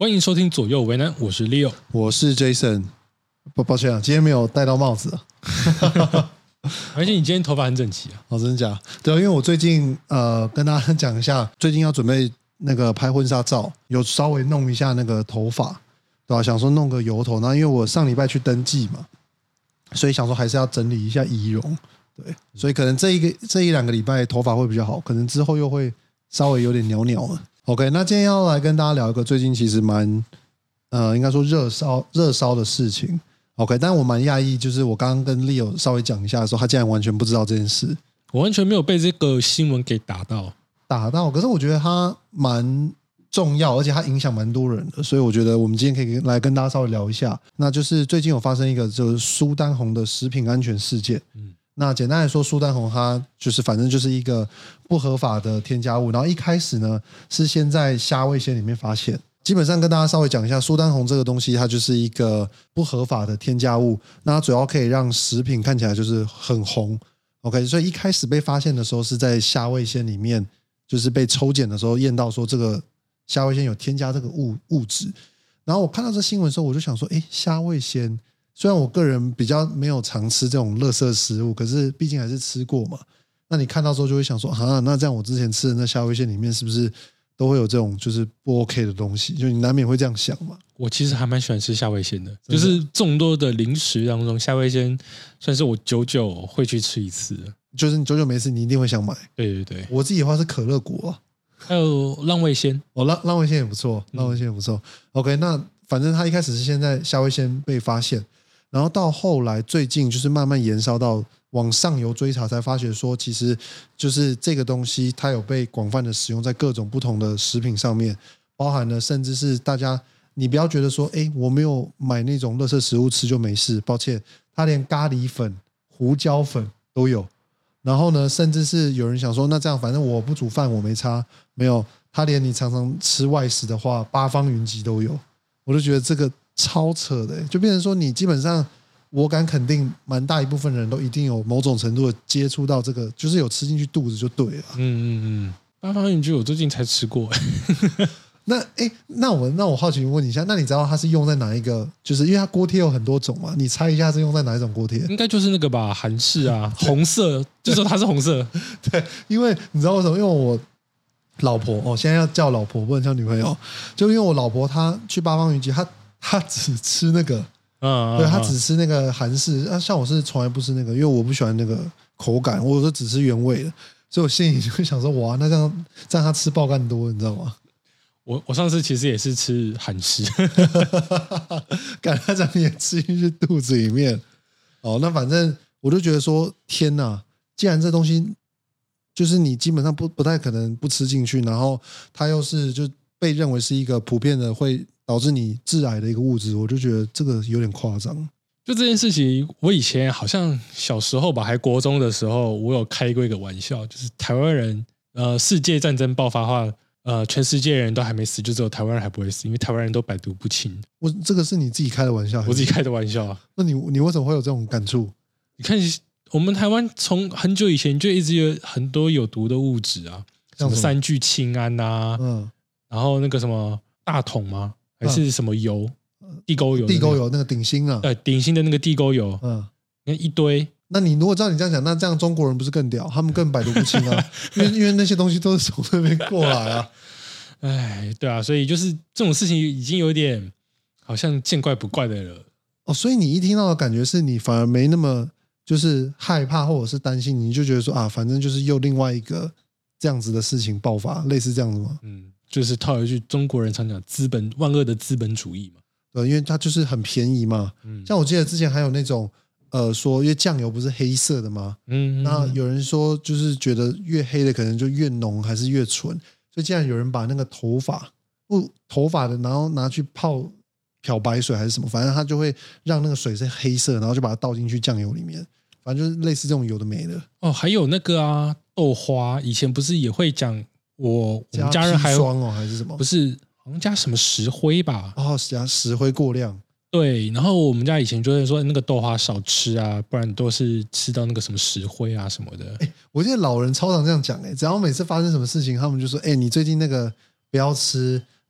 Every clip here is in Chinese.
欢迎收听左右为难，我是 Leo， 我是 Jason。抱歉啊，今天没有戴到帽子啊。 而且你今天头发很整齐啊。 哦，真的假？对啊，因为我最近跟大家讲一下，最近要准备那个拍婚纱照，有稍微弄一下那个头发，对吧、想说弄个油头，那因为我上礼拜去登记嘛，所以想说还是要整理一下仪容。对，所以可能这一两个礼拜头发会比较好，可能之后又会稍微有点袅袅了。OK， 那今天要来跟大家聊一个最近其实蛮应该说热烧的事情。OK， 但我蛮讶异，就是我刚刚跟 Leo 稍微讲一下的时候，他竟然完全不知道这件事。 我完全没有被这个新闻给打到， 可是我觉得它蛮重要，而且它影响蛮多人的，所以我觉得我们今天可以来跟大家稍微聊一下。那就是最近有发生一个就是苏丹红的食品安全事件。那简单来说，苏丹红它就是反正就是一个不合法的添加物，然后一开始呢是先在虾味鲜里面发现。基本上跟大家稍微讲一下，苏丹红这个东西它就是一个不合法的添加物，那它主要可以让食品看起来就是很红。OK， 所以一开始被发现的时候是在虾味鲜里面，就是被抽检的时候验到说这个虾味鲜有添加这个物质。然后我看到这新闻的时候，我就想说，虾味鲜虽然我个人比较没有常吃这种垃圾食物，可是毕竟还是吃过嘛。那你看到之后就会想说，那这样我之前吃的那虾味鲜里面是不是都会有这种就是不 OK 的东西？就你难免会这样想嘛。 我其实还蛮喜欢吃虾味鲜的，就是众多的零食当中，虾味鲜算是我久久会去吃一次的。 就是你久久没吃，你一定会想买。 对对对， 我自己的话是可乐果啊， 还有浪味鲜。 浪味鲜也不错，浪味鲜也不错。OK， 那反正它一开始是先在虾味鲜被发现，然后到后来最近就是慢慢延烧到往上游追查，才发觉说其实就是这个东西它有被广泛的使用在各种不同的食品上面，包含了甚至是大家你不要觉得说我没有买那种垃圾食物吃就没事，抱歉，它连咖喱粉、胡椒粉都有。然后呢，甚至是有人想说，那这样反正我不煮饭我没差，没有，他连你常常吃外食的话，八方云集都有。我就觉得这个超扯的，就变成说你基本上我敢肯定蛮大一部分人都一定有某种程度的接触到这个，就是有吃进去肚子就对了。 八方云集我最近才吃过。 那我好奇问你一下，那你知道它是用在哪一个？就是因为它锅贴有很多种嘛，你猜一下是用在哪一种锅贴？ 应该就是那个吧，韩式啊，红色，就说它是红色。 对，因为你知道为什么？因为我老婆现在要叫老婆，不能叫女朋友，就因为我老婆她去八方云集，她只吃那个，对，她只吃那个韩式。像我是从来不吃那个，因为我不喜欢那个口感，我有时候只吃原味的，所以我心里就会想说，哇，那这样她吃爆干多，你知道吗？ 我上次其实也是吃韩式， 感觉这样也吃进去肚子里面。那反正我就觉得说，天哪！既然这东西就是你基本上不太可能不吃进去，然后它又是就被认为是一个普遍的会导致你致癌的一个物质，我就觉得这个有点夸张。 就这件事情，我以前好像小时候吧，还国中的时候，我有开过一个玩笑，就是台湾人世界战争爆发化。全世界人都还没死，就只有台湾人还不会死，因为台湾人都百毒不侵。 这个是你自己开的玩笑？ 我自己开的玩笑啊。 那你为什么会有这种感触？ 你看，我们台湾从很久以前就一直有很多有毒的物质啊，什么三聚氰胺啊，然后那个什么大桶吗？还是什么油？地沟油？ 地沟油那个鼎新啊？ 对，鼎新的那个地沟油，你看一堆。 那你如果照你这样讲，那这样中国人不是更屌？他们更百毒不侵啊，因为那些东西都是从那边过来啊。 对啊，所以就是这种事情已经有点好像见怪不怪的了。 所以你一听到的感觉是你反而没那么就是害怕或者是担心，你就觉得说反正就是又另外一个这样子的事情爆发，类似这样子吗？ 就是套一句中国人常讲万恶的资本主义嘛。 对，因为它就是很便宜嘛。像我记得之前还有那种。说因为酱油不是黑色的吗？那有人说就是觉得越黑的可能就越浓还是越纯，所以既然有人把那个头发的然后拿去漂白水还是什么，反正他就会让那个水是黑色，然后就把它倒进去酱油里面，反正就是类似这种有的没的。 还有那个豆花，以前不是也会讲我们家人还霜还是什么？ 不是，好像加什么石灰吧？ 加石灰过量。 对，然后我们家以前就会说那个豆花少吃啊，不然都是吃到那个什么石灰啊什么的。 我记得老人超常这样讲，只要每次发生什么事情，他们就说你最近那个不要吃，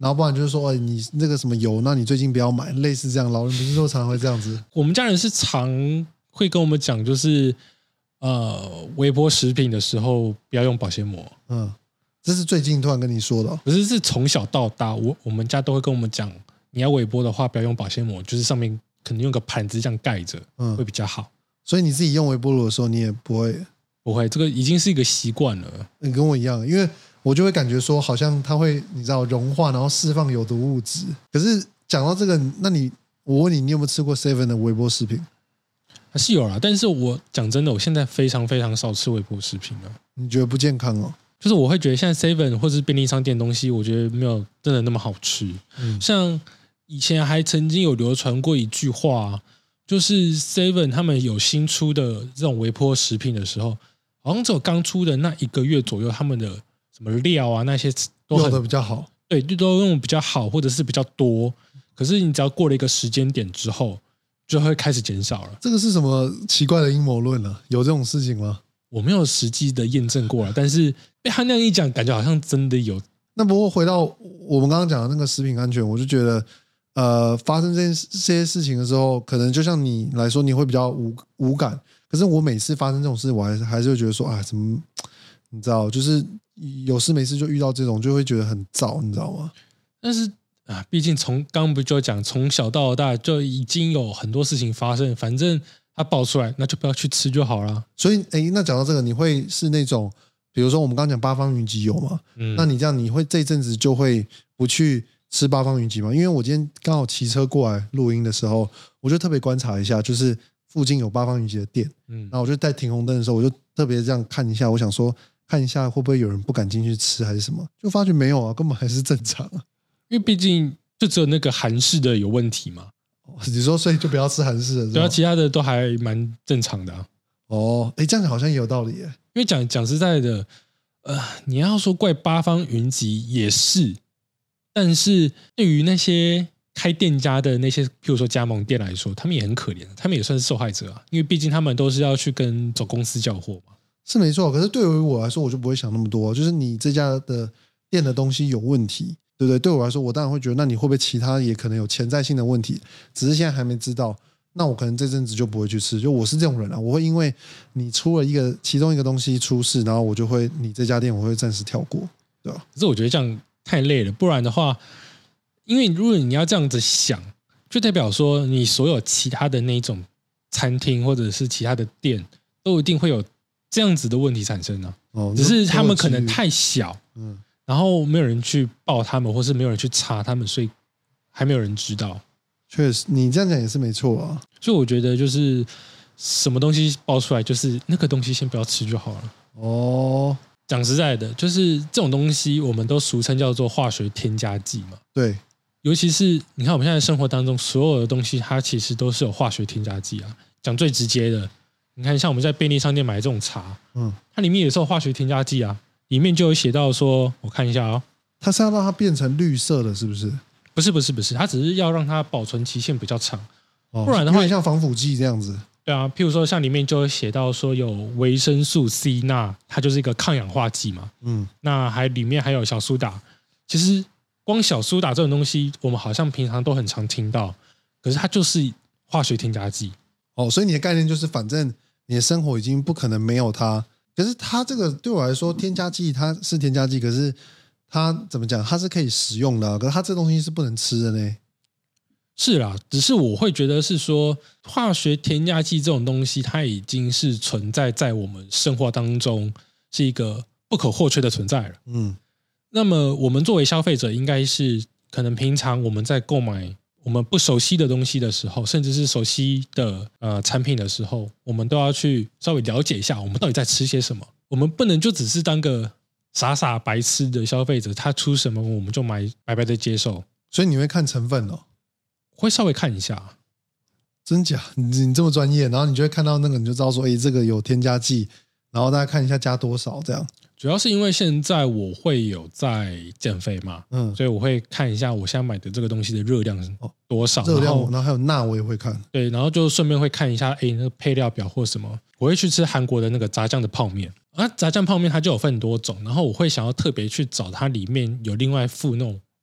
然后不然就是说，你那个什么油，那你最近不要买，类似这样。老人不是都常常会这样子？ 我们家人是常会跟我们讲，就是微波食品的时候不要用保鲜膜。 这是最近突然跟你说的。 不是，是从小到大，我们家都会跟我们讲，你要微波的话不要用保鲜膜，就是上面可能用个盘子这样盖着，会比较好。 所以你自己用微波炉的时候，你也不会， 这个已经是一个习惯了。 你跟我一样，因为我就会感觉说，好像它会你知道融化，然后释放有毒物质。可是讲到这个，那我问你，你有没有吃过 Seven 的微波食品？ 还是有啦，但是我讲真的，我现在非常非常少吃微波食品了。 你觉得不健康哦？ 就是我会觉得现在 Seven 或是便利商店的东西，我觉得没有真的那么好吃。像以前还曾经有流传过一句话，就是 Seven 他们有新出的这种微波食品的时候，好像只有刚出的那1个月左右，他们的什么料啊那些都用的比较好， 对，都用比较好，或者是比较多。可是你只要过了一个时间点之后，就会开始减少了。 这个是什么奇怪的阴谋论呢？有这种事情吗？ 我没有实际的验证过了，但是被他那样一讲，感觉好像真的有。 那不过回到我们刚刚讲的那个食品安全，我就觉得，发生这些事情的时候，可能就像你来说，你会比较无感。可是我每次发生这种事，我还是会觉得说，啊，怎么你知道，就是有事没事就遇到这种，就会觉得很燥，你知道吗？ 但是啊，毕竟刚刚不就讲，从小到大就已经有很多事情发生，反正它爆出来，那就不要去吃就好了。 所以，那讲到这个，你会是那种，比如说我们刚刚讲八方云集有嘛？那你这样，你会这一阵子就会不去吃八方云集吗？因为我今天刚好骑车过来录音的时候，我就特别观察一下，就是附近有八方云集的店，然后我就在停红灯的时候，我就特别这样看一下，我想说看一下会不会有人不敢进去吃还是什么，就发觉没有啊，根本还是正常啊。 因为毕竟就只有那个韩式的有问题嘛。 你说所以就不要吃韩式的， 对啊，其他的都还蛮正常的啊。 这样好像也有道理耶。 因为讲实在的，你要说怪八方云集也是，但是对于那些开店家的那些，譬如说加盟店来说，他们也很可怜，他们也算是受害者啊。因为毕竟他们都是要去跟总公司交货嘛。 是没错，可是对于我来说，我就不会想那么多，就是你这家的店的东西有问题。对不对？对我来说，我当然会觉得，那你会不会其他也可能有潜在性的问题，只是现在还没知道。那我可能这阵子就不会去吃。就我是这种人啊，我会因为你出了其中一个东西出事，然后我就会你这家店我会暂时跳过，对吧？ 可是我觉得这样太累了，不然的话，因为如果你要这样子想，就代表说你所有其他的那种餐厅或者是其他的店都一定会有这样子的问题产生啊。只是他们可能太小，然后没有人去报他们，或是没有人去查他们，所以还没有人知道。 确实，你这样讲也是没错啊。 所以我觉得就是什么东西爆出来，就是那个东西先不要吃就好了。讲实在的，就是这种东西我们都俗称叫做化学添加剂嘛。 对， 尤其是你看我们现在生活当中所有的东西，它其实都是有化学添加剂啊。讲最直接的，你看像我们在便利商店买这种茶，它里面也是有化学添加剂啊。里面就有写到说，我看一下哦， 它是要让它变成绿色的，是不是？ 不是，它只是要让它保存期限比较长，不然的话， 有点像防腐剂这样子。 对啊，譬如说像里面就会写到说有维生素 C， 那它就是一个抗氧化剂嘛。那里面还有小苏打。其实光小苏打这种东西，我们好像平常都很常听到，可是它就是化学添加剂。 所以你的概念就是，反正你的生活已经不可能没有它。可是它这个对我来说，添加剂它是添加剂，可是它怎么讲？它是可以食用的，可是它这东西是不能吃的呢。 是啦，只是我会觉得是说，化学添加剂这种东西，它已经是存在在我们生活当中，是一个不可或缺的存在了。那么我们作为消费者，应该是可能平常我们在购买我们不熟悉的东西的时候，甚至是熟悉的产品的时候，我们都要去稍微了解一下，我们到底在吃些什么。我们不能就只是当个傻白痴的消费者，他出什么我们就买，白白的接受。 所以你会看成分哦？ 会稍微看一下。 真假？你这么专业，然后你就会看到那个，你就知道说，这个有添加剂，然后大家看一下加多少这样。 主要是因为现在我会有在减肥嘛，所以我会看一下我现在买的这个东西的热量多少， 热量，然后还有钠我也会看， 对，然后就顺便会看一下，那个配料表或什么。我会去吃韩国的那个炸酱的泡面炸酱泡面它就有分很多种，然后我会想要特别去找它里面有另外附那种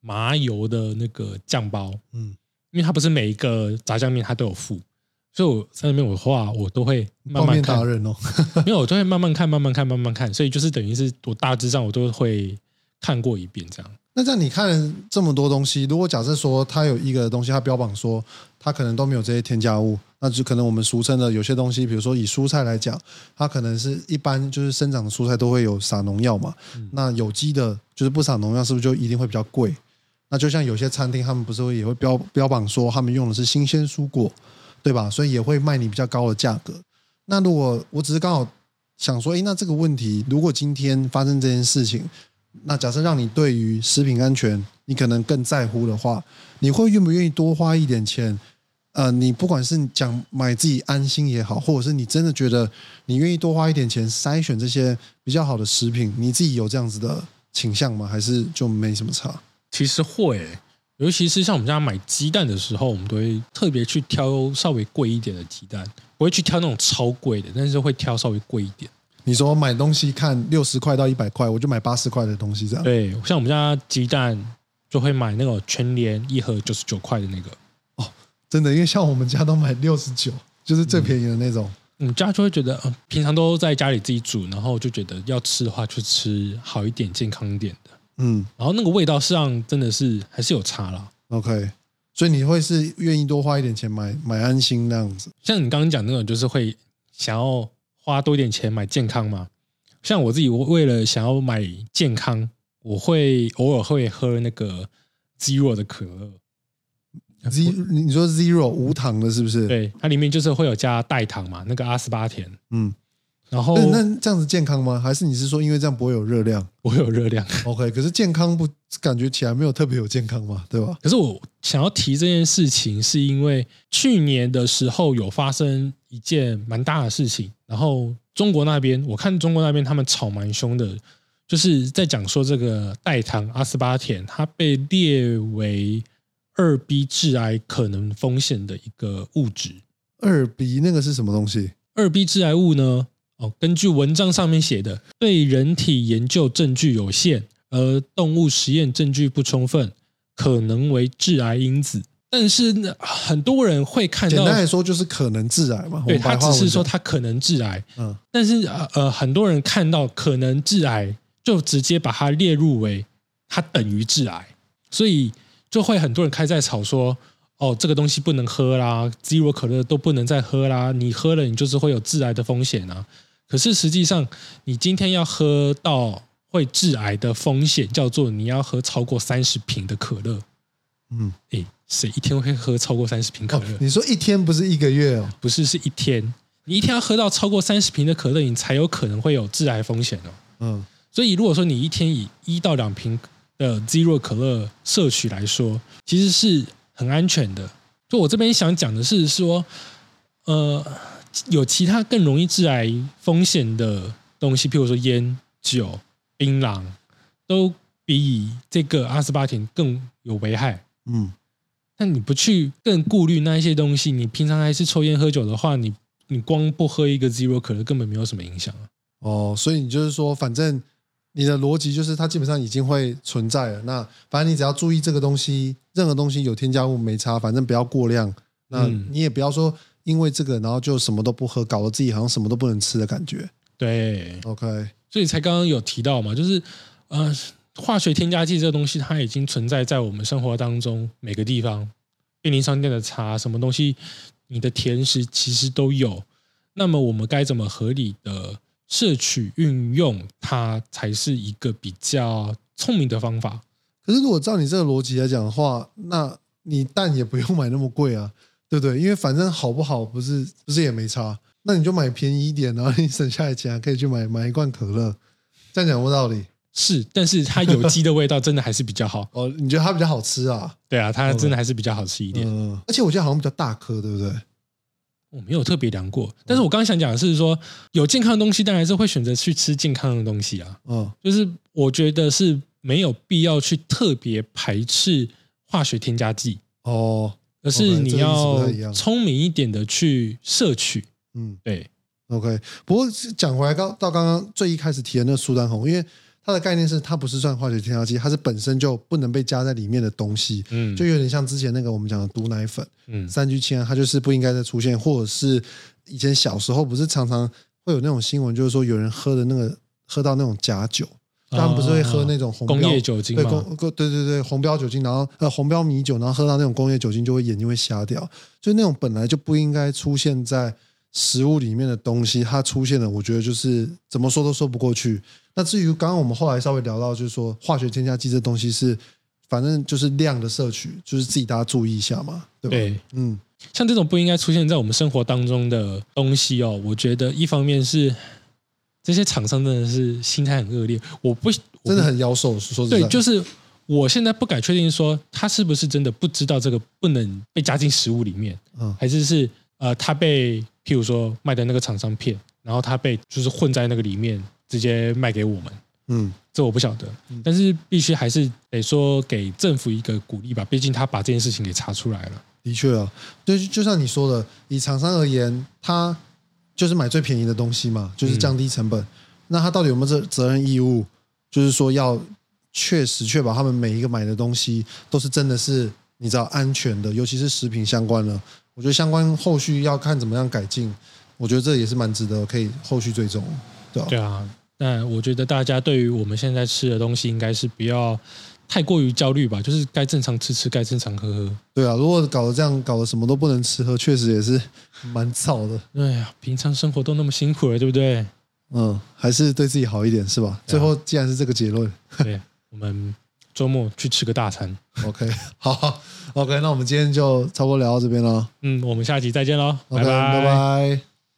麻油的那个酱包， 嗯， 因为它不是每一个炸酱面它都有附，所以我在那边我都会慢泡慢看， 面达人哦， 没有，我都会慢慢看，慢慢看，慢慢看，所以就是等于是我大致上我都会看过一遍这样。 那这样你看了这么多东西，如果假设说它有一个东西，它标榜说它可能都没有这些添加物，那就可能我们俗称的有些东西，比如说以蔬菜来讲，它可能是一般就是生长的蔬菜都会有撒农药嘛，那有机的就是不撒农药，是不是就一定会比较贵？那就像有些餐厅他们不是也会标榜说他们用的是新鲜蔬果，对吧？所以也会卖你比较高的价格。那如果我只是刚好想说，那这个问题如果今天发生这件事情，那假设让你对于食品安全你可能更在乎的话，你会愿不愿意多花一点钱？你不管是讲买自己安心也好，或者是你真的觉得你愿意多花一点钱筛选这些比较好的食品，你自己有这样子的倾向吗？还是就没什么差？ 其实会尤其是像我们家买鸡蛋的时候，我们都会特别去挑稍微贵一点的鸡蛋，不会去挑那种超贵的，但是会挑稍微贵一点。 你说买东西看60块到100块，我就买80块的东西这样。 对，像我们家鸡蛋就会买那种全联一盒99块的那个。 哦，真的，因为像我们家都买69，就是最便宜的那种。 我们家就会觉得，平常都在家里自己煮，然后就觉得要吃的话就吃好一点、健康一点的。然后那个味道上真的是还是有差啦。 OK， 所以你会是愿意多花一点钱买安心那样子。 像你刚刚讲那种，就是会想要花多一点钱买健康嘛。像我自己为了想要买健康，我会偶尔会喝那个 Zero 的可乐。 你说 Zero 无糖的是不是？ 对，它里面就是会有加代糖嘛，那个阿斯巴甜。然后那这样子健康吗？还是你是说因为这样不会有热量？ 不会有热量。 OK， 可是健康不感觉起来没有特别有健康嘛，对吧？ 可是我想要提这件事情，是因为去年的时候有发生一件蛮大的事情，然后中国那边我看中国那边他们吵蛮凶的，就是在讲说这个代糖阿斯巴甜它被列为2B 致癌可能风险的一个物质。 2B 那个是什么东西 ？2B 致癌物呢？根据文章上面写的，对人体研究证据有限，而动物实验证据不充分，可能为致癌因子。但是很多人会看到， 简单来说就是可能致癌嘛。 对，他只是说它可能致癌。但是很多人看到可能致癌，就直接把它列入为它等于致癌，所以就会很多人开在吵说，这个东西不能喝啦 ，Zero 可乐都不能再喝啦，你喝了你就是会有致癌的风险啊。可是实际上，你今天要喝到会致癌的风险，叫做你要喝超过30瓶的可乐。谁一天会喝超过30瓶可乐？ 你说一天不是1个月哦？ 不是，是一天。你一天要喝到超过30瓶的可乐，你才有可能会有致癌风险哦。所以如果说你一天以1到2瓶的 Zero 可乐摄取来说，其实是很安全的。就我这边想讲的是说，有其他更容易致癌风险的东西，譬如说烟、酒、槟榔，都比这个阿斯巴甜更有危害。但你不去更顾虑那一些东西，你平常还是抽烟喝酒的话，你光不喝一个 Zero 可乐根本没有什么影响啊。 所以你就是说，反正你的逻辑就是它基本上已经会存在了。那反正你只要注意这个东西，任何东西有添加物没差，反正不要过量。那你也不要说因为这个，然后就什么都不喝，搞得自己好像什么都不能吃的感觉。 对 ，OK， 所以才刚刚有提到嘛，就是化学添加剂这个东西，它已经存在在我们生活当中每个地方，便利商店的茶，什么东西，你的甜食其实都有。那么我们该怎么合理的摄取运用它，才是一个比较聪明的方法。 可是如果照你这个逻辑来讲的话，那你蛋也不用买那么贵啊，对不对？因为反正好不好不是也没差，那你就买便宜一点，然后你省下来钱还可以去买一罐可乐，这样讲有道理。 是，但是它有机的味道真的还是比较好。 你觉得它比较好吃啊？ 对啊，它真的还是比较好吃一点。 而且我觉得好像比较大颗，对不对？ 我没有特别量过，但是我刚刚想讲的是说，有健康的东西当然是会选择去吃健康的东西啊。就是我觉得是没有必要去特别排斥化学添加剂而是你要聪明一点的去摄取。对。 OK， 不过讲回来到刚刚最一开始提的那个苏丹红，因为它的概念是它不是算化学添加剂，它是本身就不能被加在里面的东西，就有点像之前那个我们讲的毒奶粉，3聚氰胺它就是不应该再出现，或者是以前小时候不是常常会有那种新闻，就是说有人喝到那种假酒。他们不是会喝那种红标工业酒精吗？ 对，红标酒精，然后红标米酒，然后喝到那种工业酒精就会眼睛会瞎掉，就那种本来就不应该出现在食物里面的东西，它出现了，我觉得就是怎么说都说不过去。那至于刚刚我们后来稍微聊到，就是说化学添加剂这东西是，反正就是量的摄取，就是自己大家注意一下嘛，对吧？ 对，像这种不应该出现在我们生活当中的东西哦，我觉得一方面是。这些厂商真的是心态很恶劣， 真的很妖兽。说实在， 对，就是我现在不敢确定说他是不是真的不知道这个不能被加进食物里面，还是他被譬如说卖的那个厂商骗，然后他被就是混在那个里面直接卖给我们，这我不晓得，但是必须还是得说给政府一个鼓励吧，毕竟他把这件事情给查出来了。 的确啊，就像你说的，以厂商而言，他就是买最便宜的东西嘛，就是降低成本。那他到底有没有这责任义务？就是说要确保他们每一个买的东西都是真的是你知道安全的，尤其是食品相关的。我觉得相关后续要看怎么样改进，我觉得这也是蛮值得可以后续追踪，对吧？ 对啊，那我觉得大家对于我们现在吃的东西，应该是不要太过于焦虑吧，就是该正常吃，该正常喝。 对啊，如果搞得什么都不能吃喝，确实也是蛮燥的。 对呀，平常生活都那么辛苦了，对不对？ 还是对自己好一点是吧？最后既然是这个结论， 对，我们周末去吃个大餐。 OK， 好 ，OK， 那我们今天就差不多聊到这边了。 我们下集再见喽， 拜拜。